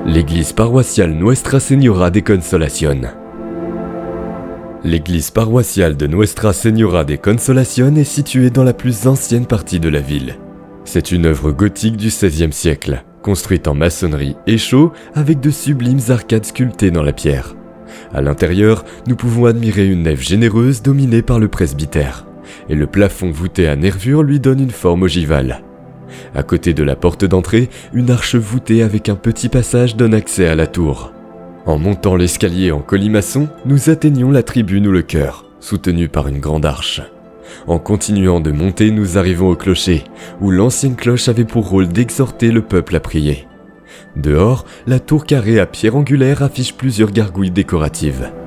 L'église paroissiale Nuestra Señora de Consolación. L'église paroissiale de Nuestra Señora de Consolación est située dans la plus ancienne partie de la ville. C'est une œuvre gothique du XVIe siècle, construite en maçonnerie et chaux avec de sublimes arcades sculptées dans la pierre. À l'intérieur, nous pouvons admirer une nef généreuse dominée par le presbytère, et le plafond voûté à nervures lui donne une forme ogivale. À côté de la porte d'entrée, une arche voûtée avec un petit passage donne accès à la tour. En montant l'escalier en colimaçon, nous atteignons la tribune ou le chœur, soutenu par une grande arche. En continuant de monter, nous arrivons au clocher, où l'ancienne cloche avait pour rôle d'exhorter le peuple à prier. Dehors, la tour carrée à pierre angulaire affiche plusieurs gargouilles décoratives.